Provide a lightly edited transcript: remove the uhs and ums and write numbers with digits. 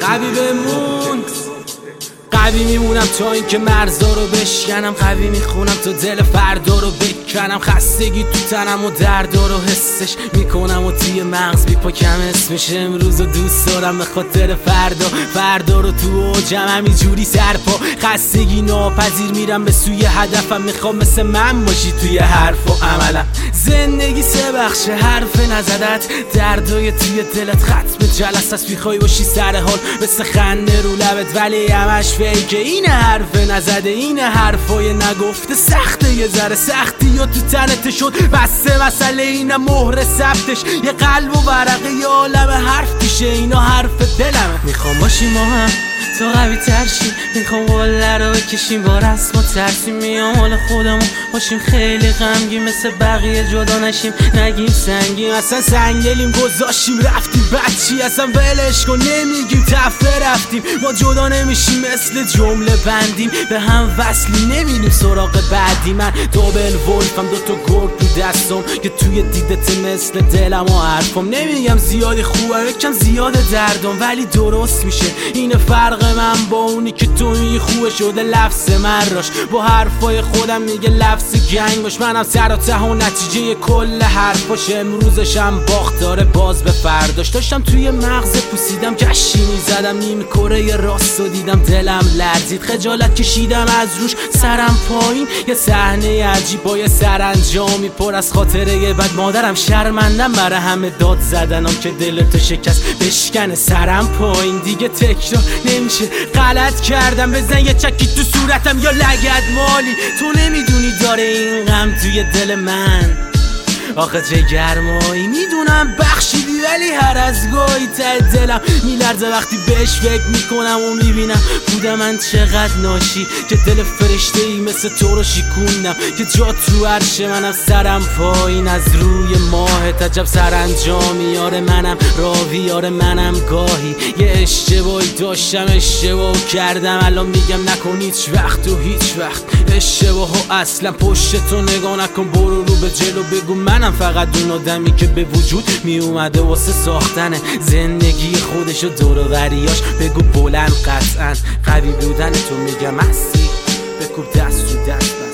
قوی بمون، قوی میمونم تا اینکه مرزا رو بشکنم، قوی میخونم تا دل فردا رو بکنم، خستگی تو تنم و دردا رو حسش میکنم و توی مغز بیپاکم اسمش. امروز رو دوست دارم به خاطر فردا رو تو اوجم همینجوری سرپا، خستگی ناپذیر میرم به سوی هدفم، میخوام مثل من باشی توی حرف و عملم. زندگی سه بخشه، حرف نزدت، دردای توی دلت، ختم جلسه است، میخوای باشی سر حال مثل خنده رو لبت، ولی همش فیکه. این حرف نزده، این حرفای نگفته، سخته یه ذره، سختی یا تو تنت شد بسته، مسئله اینم مهر ثبتش، یه قلب و ورقه یه عالم حرف پیشه، اینا حرف دلمه. میخوام باشی ما هم تو قوی تر شی، میخوام قله رو بکشیم با رسم و ترسیم، میام حال خودمون باشیم خیلی غمگین، مثل بقیه جدا نشیم نگیم سنگیم، اصلا سنگلیم گذاشیم رفتیم بچی، اصلا ولش کن نمیگیم تفه رفتیم، ما جدا نمیشیم مثل جمله بندیم، به هم وصلی نمیریم سراغ بعدی. من دوبل ولفم، دوتا گرگ تو دستم که توی دیدت مثل دلم و حرفم، نمیگم زیادی خوبم یکم زیاد دردم، ولی درست میشه. این فرق من با اونی که تو میگی خوبه شده لفظ من راش، با حرفای خودم میگه لفظ گنگ باش، منم سر و ته و نتیجه کل حرفاش، امروزشم باخت داره باز به فرداش. داشتم توی مغز پوسیدم گشی میزدم، نیم کره راست و دیدم دلم لرزید، خجالت کشیدم از روش سرم پایین، یه صحنه عجیب با یه سرانجامی پر از خاطره بد، مادرم شرمندم برای همه داد زدنم که دلتو شکست بشکنه سرم پایین، دیگه تکرار نمیشه، غلط کردم بزن یه چکی تو صورتم یا لگد مالی، تو نمیدونی داره این غم توی دل من، آخه چه گرمایی میدونم بخشیدی، ولی هر از گاهی ته دلم میلرزه وقتی بهش فکر میکنم و میبینم بودم من چقدر ناشی، که دل فرشته ای مثل تو رو شکوندم، که جا تو عرش منم سرم پایین از روی ماهت، عجب سرانجامی، یار منم راوی، یار منم گاهی یه اشتباهی داشتم اشتباه کردم، الان میگم نکن هیچ وقت و هیچ وقت اشتباه و اصلا پشت تو نگاه نکن، برو رو به جلو بگو منم فقط اون آدمی که به وجود می اومده واسه ساختن زندگی خودش و دور و بریاش، بگو بلند قطعا قوی بودن تو میگم هستی، بکوب دست تو دست.